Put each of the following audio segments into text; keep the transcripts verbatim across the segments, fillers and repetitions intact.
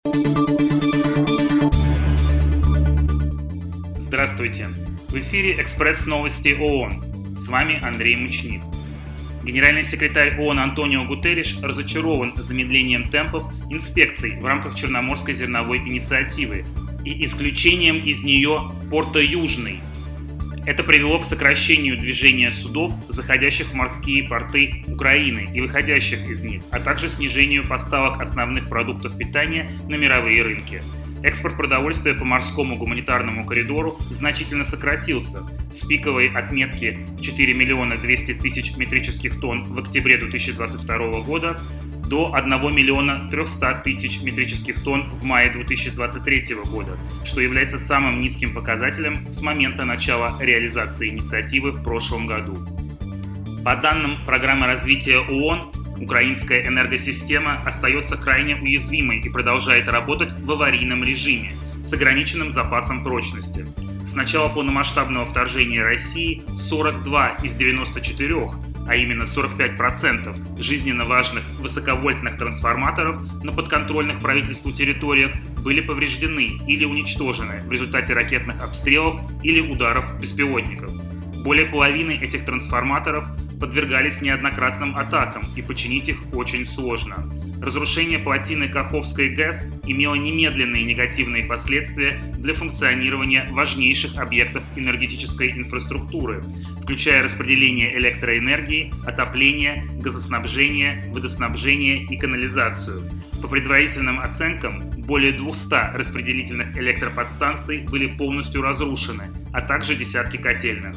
Здравствуйте! В эфире «Экспресс-новости ООН». С вами Андрей Мучник. Генеральный секретарь ООН Антонио Гутерриш разочарован замедлением темпов инспекций в рамках Черноморской зерновой инициативы и исключением из нее порта Южный. Это привело к сокращению движения судов, заходящих в морские порты Украины и выходящих из них, а также снижению поставок основных продуктов питания на мировые рынки. Экспорт продовольствия по морскому гуманитарному коридору значительно сократился с пиковой отметки четыре миллиона двести тысяч метрических тонн в октябре две тысячи двадцать второго года до одного миллиона трехсот тысяч метрических тонн в мае две тысячи двадцать третьего года, что является самым низким показателем с момента начала реализации инициативы в прошлом году. По данным Программы развития ООН, украинская энергосистема остается крайне уязвимой и продолжает работать в аварийном режиме с ограниченным запасом прочности. С начала полномасштабного вторжения России сорок два из девяноста четырёх, а именно сорок пять процентов жизненно важных высоковольтных трансформаторов на подконтрольных правительству территориях были повреждены или уничтожены в результате ракетных обстрелов или ударов беспилотников. Более половины этих трансформаторов подвергались неоднократным атакам, и починить их очень сложно. Разрушение плотины Каховской ГЭС имело немедленные негативные последствия для функционирования важнейших объектов энергетической инфраструктуры, включая распределение электроэнергии, отопление, газоснабжение, водоснабжение и канализацию. По предварительным оценкам, более двухсот распределительных электроподстанций были полностью разрушены, а также десятки котельных.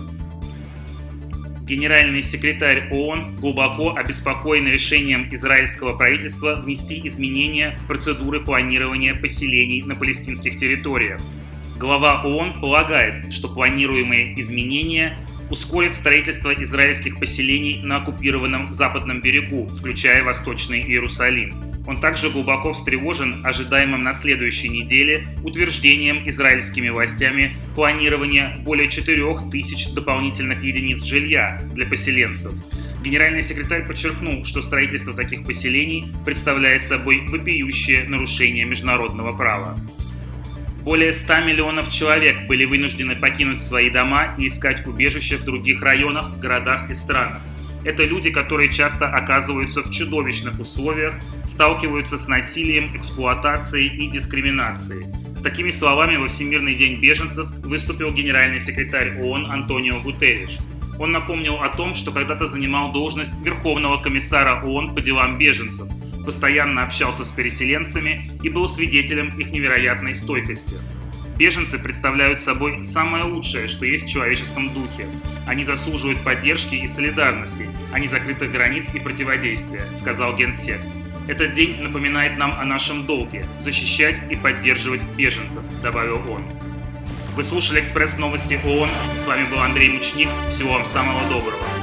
Генеральный секретарь ООН глубоко обеспокоен решением израильского правительства внести изменения в процедуры планирования поселений на палестинских территориях. Глава ООН полагает, что планируемые изменения ускорят строительство израильских поселений на оккупированном западном берегу, включая Восточный Иерусалим. Он также глубоко встревожен ожидаемым на следующей неделе утверждением израильскими властями планирования более четырёх тысяч дополнительных единиц жилья для поселенцев. Генеральный секретарь подчеркнул, что строительство таких поселений представляет собой вопиющее нарушение международного права. Более ста миллионов человек были вынуждены покинуть свои дома и искать убежище в других районах, городах и странах. Это люди, которые часто оказываются в чудовищных условиях, сталкиваются с насилием, эксплуатацией и дискриминацией. С такими словами во Всемирный день беженцев выступил генеральный секретарь ООН Антонио Гутерриш. Он напомнил о том, что когда-то занимал должность Верховного комиссара ООН по делам беженцев, постоянно общался с переселенцами и был свидетелем их невероятной стойкости. Беженцы представляют собой самое лучшее, что есть в человеческом духе. Они заслуживают поддержки и солидарности, а не закрытых границ и противодействия, сказал генсек. Этот день напоминает нам о нашем долге – защищать и поддерживать беженцев, добавил он. Вы слушали «Экспресс-новости ООН». С вами был Андрей Мучник. Всего вам самого доброго.